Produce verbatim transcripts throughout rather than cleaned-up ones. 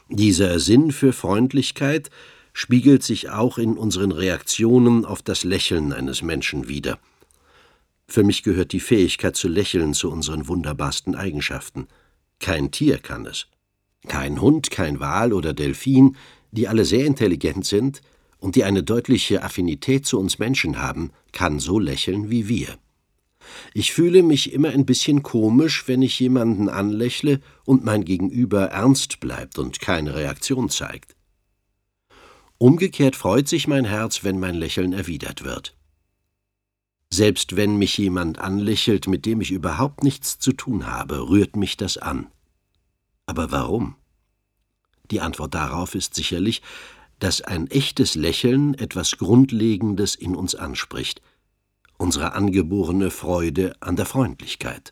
Dieser Sinn für Freundlichkeit spiegelt sich auch in unseren Reaktionen auf das Lächeln eines Menschen wider. Für mich gehört die Fähigkeit zu lächeln zu unseren wunderbarsten Eigenschaften. Kein Tier kann es. Kein Hund, kein Wal oder Delfin, die alle sehr intelligent sind und die eine deutliche Affinität zu uns Menschen haben, kann so lächeln wie wir. Ich fühle mich immer ein bisschen komisch, wenn ich jemanden anlächle und mein Gegenüber ernst bleibt und keine Reaktion zeigt. Umgekehrt freut sich mein Herz, wenn mein Lächeln erwidert wird. Selbst wenn mich jemand anlächelt, mit dem ich überhaupt nichts zu tun habe, rührt mich das an. Aber warum? Die Antwort darauf ist sicherlich, dass ein echtes Lächeln etwas Grundlegendes in uns anspricht, unsere angeborene Freude an der Freundlichkeit.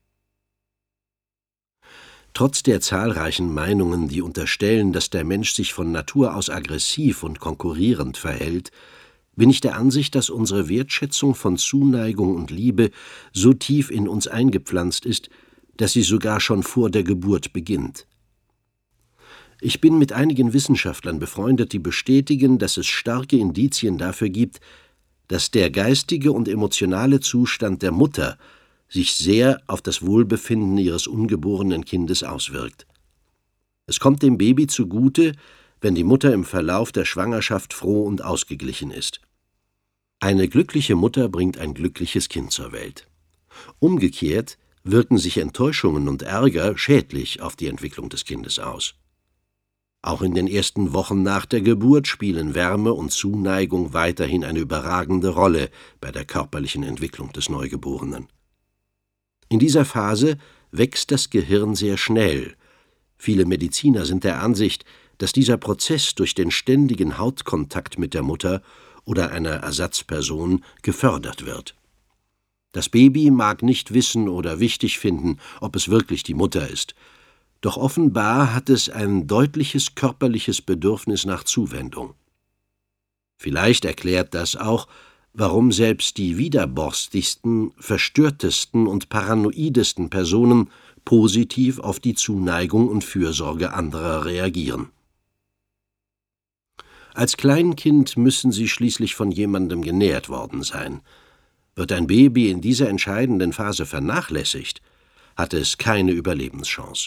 Trotz der zahlreichen Meinungen, die unterstellen, dass der Mensch sich von Natur aus aggressiv und konkurrierend verhält, bin ich der Ansicht, dass unsere Wertschätzung von Zuneigung und Liebe so tief in uns eingepflanzt ist, dass sie sogar schon vor der Geburt beginnt. Ich bin mit einigen Wissenschaftlern befreundet, die bestätigen, dass es starke Indizien dafür gibt, dass der geistige und emotionale Zustand der Mutter sich sehr auf das Wohlbefinden ihres ungeborenen Kindes auswirkt. Es kommt dem Baby zugute, wenn die Mutter im Verlauf der Schwangerschaft froh und ausgeglichen ist. Eine glückliche Mutter bringt ein glückliches Kind zur Welt. Umgekehrt wirken sich Enttäuschungen und Ärger schädlich auf die Entwicklung des Kindes aus. Auch in den ersten Wochen nach der Geburt spielen Wärme und Zuneigung weiterhin eine überragende Rolle bei der körperlichen Entwicklung des Neugeborenen. In dieser Phase wächst das Gehirn sehr schnell. Viele Mediziner sind der Ansicht, dass dieser Prozess durch den ständigen Hautkontakt mit der Mutter oder einer Ersatzperson gefördert wird. Das Baby mag nicht wissen oder wichtig finden, ob es wirklich die Mutter ist, doch offenbar hat es ein deutliches körperliches Bedürfnis nach Zuwendung. Vielleicht erklärt das auch, warum selbst die widerborstigsten, verstörtesten und paranoidesten Personen positiv auf die Zuneigung und Fürsorge anderer reagieren. Als Kleinkind müssen sie schließlich von jemandem genährt worden sein. Wird ein Baby in dieser entscheidenden Phase vernachlässigt, hat es keine Überlebenschance.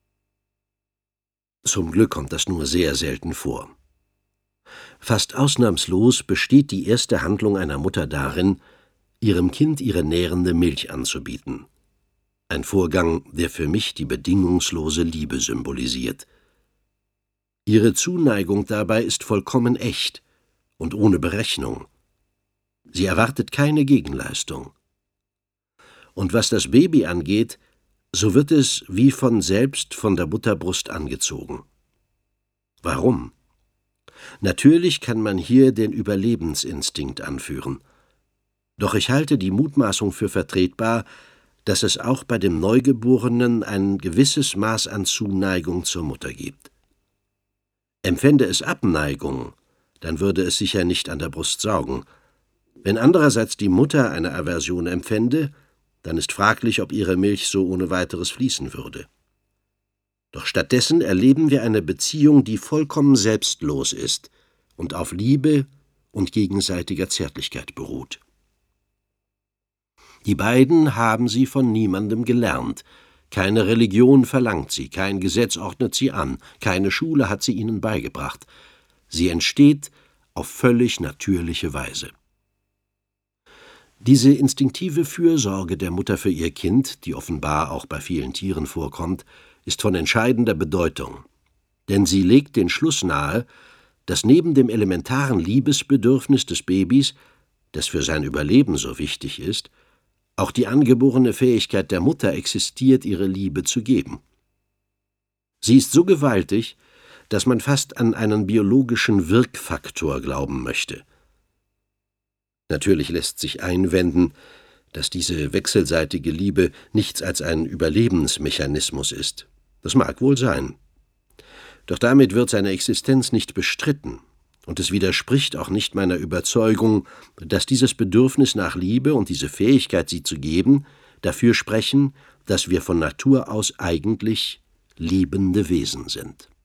Zum Glück kommt das nur sehr selten vor. Fast ausnahmslos besteht die erste Handlung einer Mutter darin, ihrem Kind ihre nährende Milch anzubieten. Ein Vorgang, der für mich die bedingungslose Liebe symbolisiert. Ihre Zuneigung dabei ist vollkommen echt und ohne Berechnung. Sie erwartet keine Gegenleistung. Und was das Baby angeht, so wird es wie von selbst von der Mutterbrust angezogen. Warum? Natürlich kann man hier den Überlebensinstinkt anführen. Doch ich halte die Mutmaßung für vertretbar, dass es auch bei dem Neugeborenen ein gewisses Maß an Zuneigung zur Mutter gibt. Empfände es Abneigung, dann würde es sicher nicht an der Brust saugen. Wenn andererseits die Mutter eine Aversion empfände, dann ist fraglich, ob ihre Milch so ohne weiteres fließen würde. Doch stattdessen erleben wir eine Beziehung, die vollkommen selbstlos ist und auf Liebe und gegenseitiger Zärtlichkeit beruht. Die beiden haben sie von niemandem gelernt. Keine Religion verlangt sie, kein Gesetz ordnet sie an, keine Schule hat sie ihnen beigebracht. Sie entsteht auf völlig natürliche Weise. Diese instinktive Fürsorge der Mutter für ihr Kind, die offenbar auch bei vielen Tieren vorkommt, ist von entscheidender Bedeutung. Denn sie legt den Schluss nahe, dass neben dem elementaren Liebesbedürfnis des Babys, das für sein Überleben so wichtig ist, auch die angeborene Fähigkeit der Mutter existiert, ihre Liebe zu geben. Sie ist so gewaltig, dass man fast an einen biologischen Wirkfaktor glauben möchte. Natürlich lässt sich einwenden, dass diese wechselseitige Liebe nichts als ein Überlebensmechanismus ist. Das mag wohl sein. Doch damit wird seine Existenz nicht bestritten, und es widerspricht auch nicht meiner Überzeugung, dass dieses Bedürfnis nach Liebe und diese Fähigkeit, sie zu geben, dafür sprechen, dass wir von Natur aus eigentlich liebende Wesen sind.